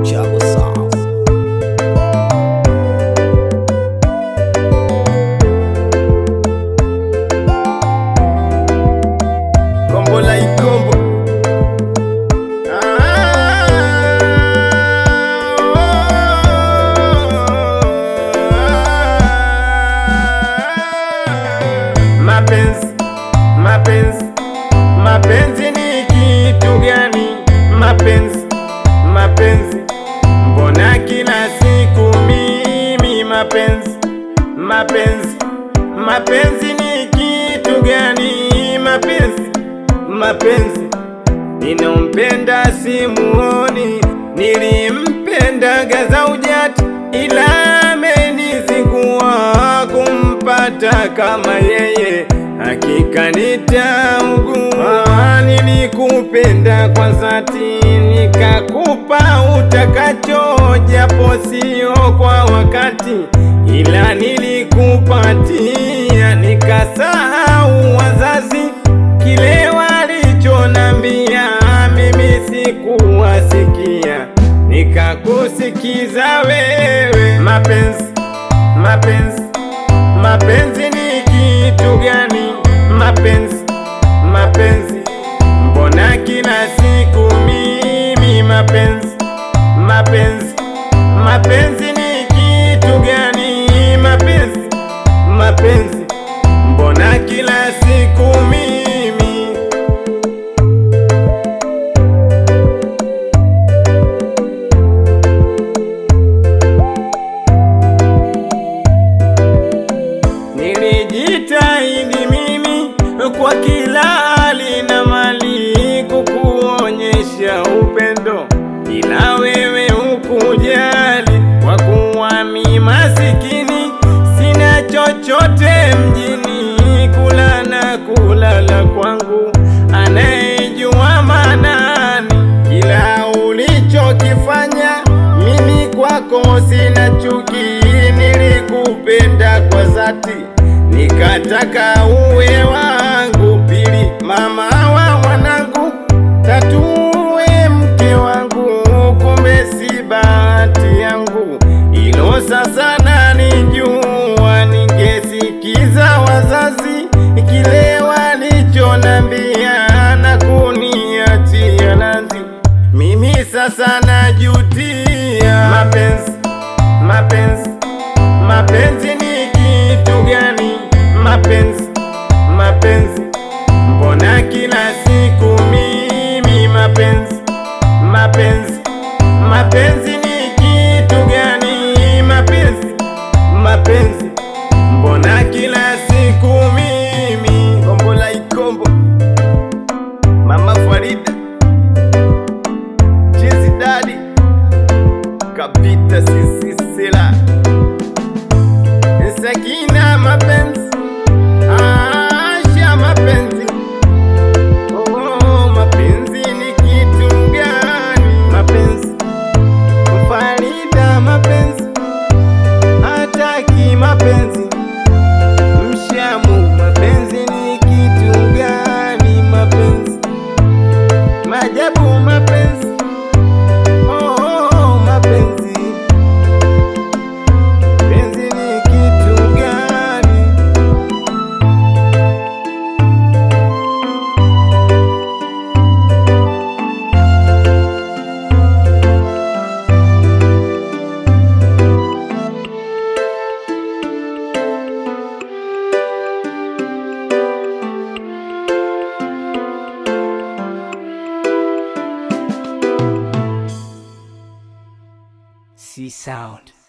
Chabo Sound. Kombo la ikombo. Mapenzi, mapenzi, mapenzi ni kitu gani? Mapenzi, mapenzi, mbona kila siku mimi mapenzi, mapenzi, mapenzi ni kitu gani? Mapenzi, mapenzi, ninampenda simuoni, nilimpenda Gazaujati ila amenizingua, kumpata kama yeye hakika nitaugua. Nilikupenda kwa dhati, nikakupa utakacho, japo sio kwa wakati, ila nilikupatia, nikasahau wazazi kile walichonambia, mimi sikuwasikia, nikakusikiza wewe. Mapenzi, mapenzi, mapenzi ni kitu gani? Mapenzi, mapenzi, mbona kila siku mimi mapenzi, mapenzi, mapenzi ni kitu gani? Mapenzi, mapenzi, mbona kila siku mimi. Nilijitahidi mimi kwa kila hali na mali kukuonyesha upendo, ila wewe hukujali, kwa kuwa mimi masikini sina chochote mjini, kula na kulala kwangu anayejua manani. Kila ulichokifanya mimi kwako sina chuki, nilikupenda kwa dhati, nikataka uwe wangu. Pili, mama wa mwanangu. Tatu, uwe mke wangu, kumbe si bahati yangu, ilo sasa nanijua. Ningesikiza wazazi kile walichonambia na kuniachia lazi, mimi sasa najutia. Mapenzi, mapenzi, mapenzi ni kitu gani? Mapenzi, mapenzi, mbona kila siku mimi mapenzi, mapenzi, mapenzi ni kitu gani? Mapenzi, mapenzi, mbona kila siku mimi. Kombo la ikombo, Mama Farida, Chizi Dadi, Kapita Sisi Sila, Sakina. Mapenzi, Asha, mapenzi, oh, mapenzi ni kitu gani? Mapenzi, Farida, mapenzi, hataki mapenzi, Mshamu, mapenzi ni kitu gani? Mapenzi, Majabu, mapenzi, oh, mapenzi, penzi ni kitu gani? C Sound.